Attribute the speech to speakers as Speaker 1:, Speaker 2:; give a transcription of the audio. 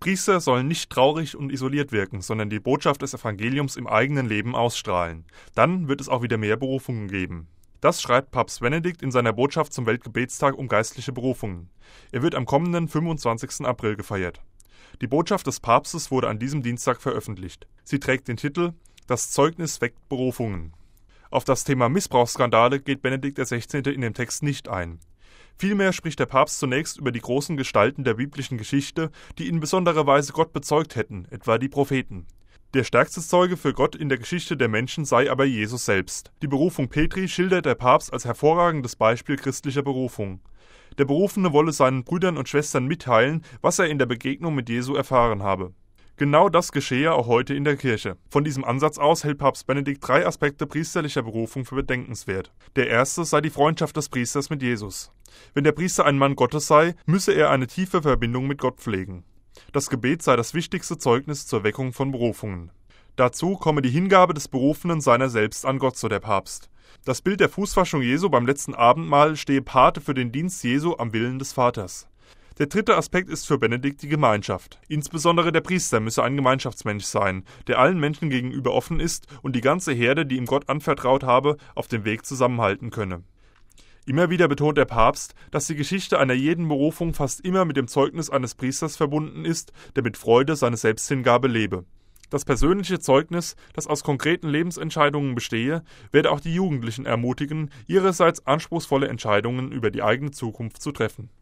Speaker 1: Priester sollen nicht traurig und isoliert wirken, sondern die Botschaft des Evangeliums im eigenen Leben ausstrahlen. Dann wird es auch wieder mehr Berufungen geben. Das schreibt Papst Benedikt in seiner Botschaft zum Weltgebetstag um geistliche Berufungen. Er wird am kommenden 25. April gefeiert. Die Botschaft des Papstes wurde an diesem Dienstag veröffentlicht. Sie trägt den Titel »Das Zeugnis weckt Berufungen«. Auf das Thema Missbrauchsskandale geht Benedikt XVI. In dem Text nicht ein. Vielmehr spricht der Papst zunächst über die großen Gestalten der biblischen Geschichte, die in besonderer Weise Gott bezeugt hätten, etwa die Propheten. Der stärkste Zeuge für Gott in der Geschichte der Menschen sei aber Jesus selbst. Die Berufung Petri schildert der Papst als hervorragendes Beispiel christlicher Berufung. Der Berufene wolle seinen Brüdern und Schwestern mitteilen, was er in der Begegnung mit Jesu erfahren habe. Genau das geschehe auch heute in der Kirche. Von diesem Ansatz aus hält Papst Benedikt 3 Aspekte priesterlicher Berufung für bedenkenswert. Der erste sei die Freundschaft des Priesters mit Jesus. Wenn der Priester ein Mann Gottes sei, müsse er eine tiefe Verbindung mit Gott pflegen. Das Gebet sei das wichtigste Zeugnis zur Weckung von Berufungen. Dazu komme die Hingabe des Berufenen seiner selbst an Gott, so der Papst. Das Bild der Fußwaschung Jesu beim letzten Abendmahl stehe Pate für den Dienst Jesu am Willen des Vaters. Der dritte Aspekt ist für Benedikt die Gemeinschaft. Insbesondere der Priester müsse ein Gemeinschaftsmensch sein, der allen Menschen gegenüber offen ist und die ganze Herde, die ihm Gott anvertraut habe, auf dem Weg zusammenhalten könne. Immer wieder betont der Papst, dass die Geschichte einer jeden Berufung fast immer mit dem Zeugnis eines Priesters verbunden ist, der mit Freude seine Selbsthingabe lebe. Das persönliche Zeugnis, das aus konkreten Lebensentscheidungen bestehe, werde auch die Jugendlichen ermutigen, ihrerseits anspruchsvolle Entscheidungen über die eigene Zukunft zu treffen.